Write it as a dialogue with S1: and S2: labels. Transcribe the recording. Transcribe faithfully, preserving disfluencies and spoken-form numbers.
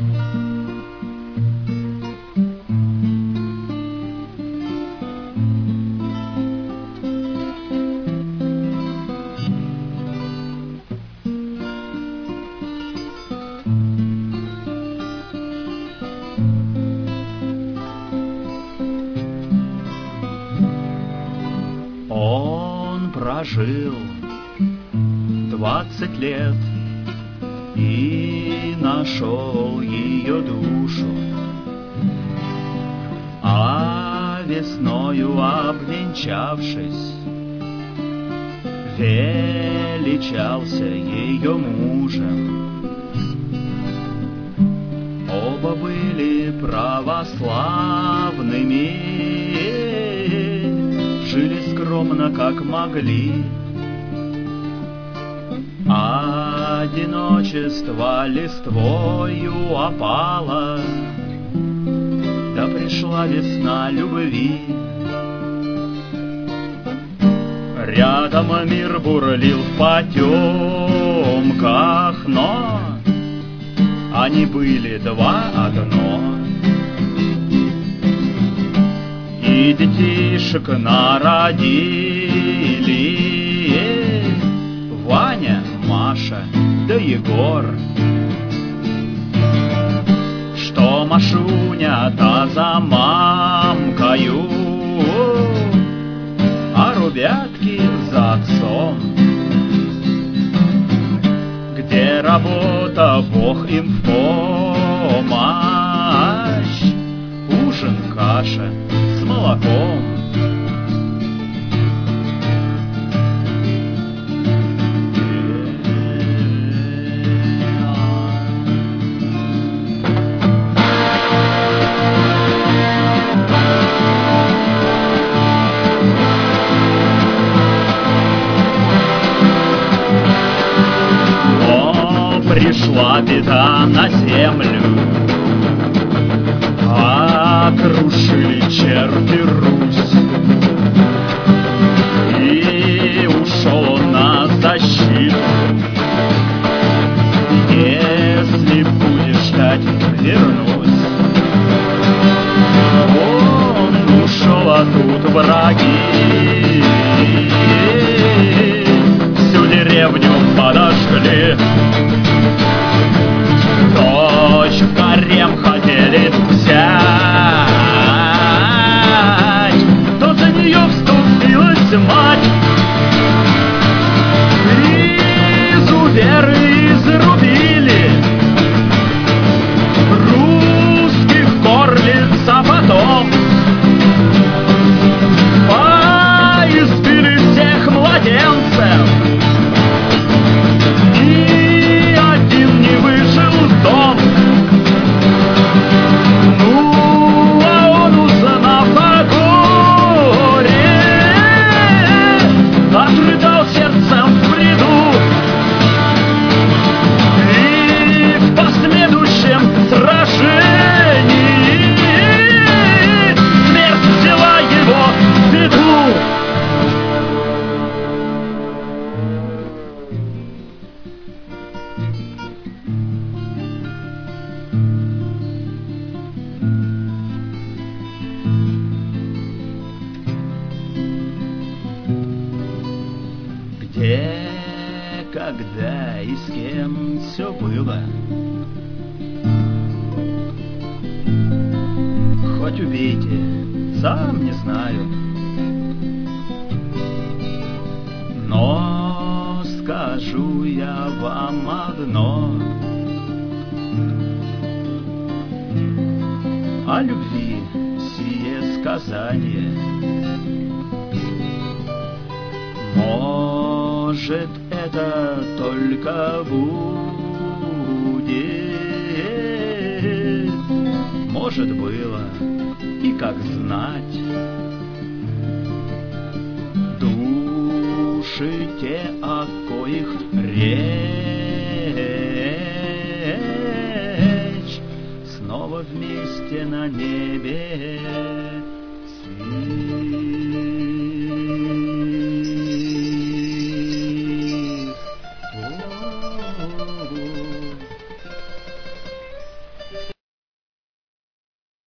S1: Он прожил двадцать лет и нашел ее душу, а весною обвенчавшись, величался ее мужем. Оба были православными, жили скромно, как могли. Одиночество листвою опало, да пришла весна любви. Рядом мир бурлил в потемках, но они были два одно. И детишек народили Ваня, Маша да Егор. Что Машуня-то за мамкою, а ребятки за отцом. Где работа, Бог им в помощь, ужин, каша с молоком. Пришла беда на землю, окружили черти Русь, и ушел он на защиту. Если будешь ждать, вернусь. Он ушел, а тут враги всю деревню подожгли. Дочь в гарем хотели взять, то за нее вступилась мать. Изуверы изрубили русских горлиц, а потом поизбили всех младенцев. Дом. Ну, а он, узнав о горе, отрыдал сердцем в бреду. И в последующем сражении смерть взяла его в беду. Где, когда и с кем все было, хоть убейте, сам не знаю. Но скажу я вам одно: о любви сие сказание может, это только будет, может, было, и как знать. Души те, о коих речь, снова вместе на небе свет.